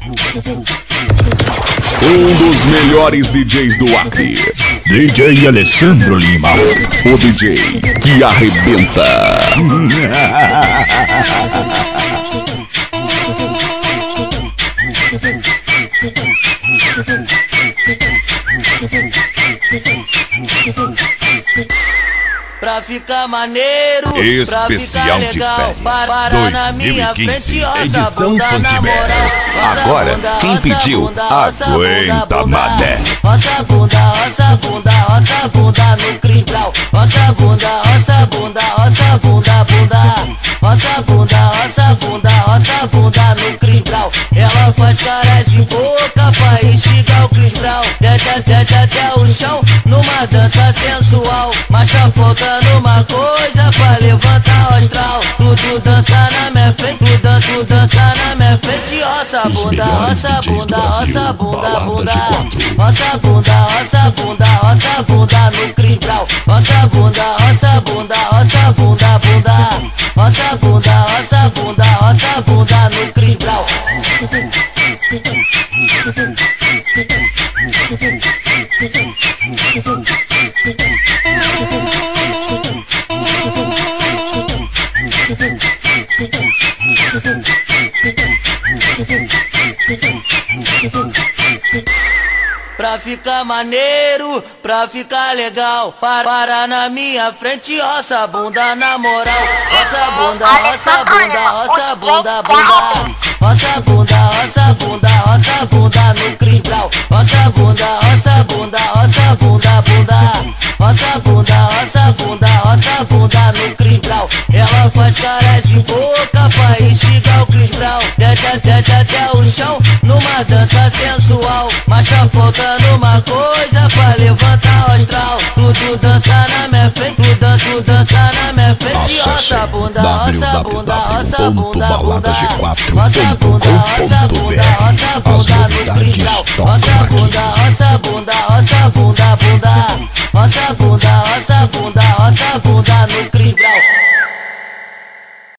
Um dos melhores DJs do Acre, DJ Alessandro Lima, o DJ que arrebenta. Pra ficar maneiro, especial pra ficar de legal, férias para na minha 2015, frente, edição Funkman. Agora, quem pediu, aguenta, mané. Roça a bunda, roça a bunda, roça a bunda no Chris Brown. Roça a bunda, roça a bunda, roça a bunda, bunda. Roça a bunda, roça a bunda, roça a bunda no Chris Brown. Ela faz cara de boca pra instigar o Chris Brown. Desce, desce até o chão numa dança sensual. Mas tá faltando uma coisa pra levantar o astral. Tudo dança na minha frente, tudo dança na minha frente. Roça a bunda, roça a bunda, roça a bunda, bunda. Roça a bunda, roça a bunda, roça a bunda no Chris Brown. Roça a bunda, roça a bunda, roça a bunda, bunda. Roça a bunda, roça a bunda, roça a bunda no Chris Brown. Pra ficar maneiro, pra ficar legal, para na minha frente, roça a bunda na moral. Roça a bunda, roça a bunda, roça a bunda, bunda. Roça a bunda, roça a bunda, roça a bunda no Chris Brown. Roça a bunda, roça a bunda, roça a bunda, bunda. Roça a bunda, roça a bunda, roça a bunda no Chris Brown. Ela faz cara de boca pra instigar o Chris Brown. Desce, desce até o chão numa dança sensual. Mas tá faltando uma coisa pra levantar o astral. Tudo dança na minha frente, tudo dança na minha frente. Roça a bunda, roça a bunda, roça a bunda, bunda. Roça a bunda, roça a bunda, roça a bunda no Chris Brown. Roça a bunda, roça a bunda, roça a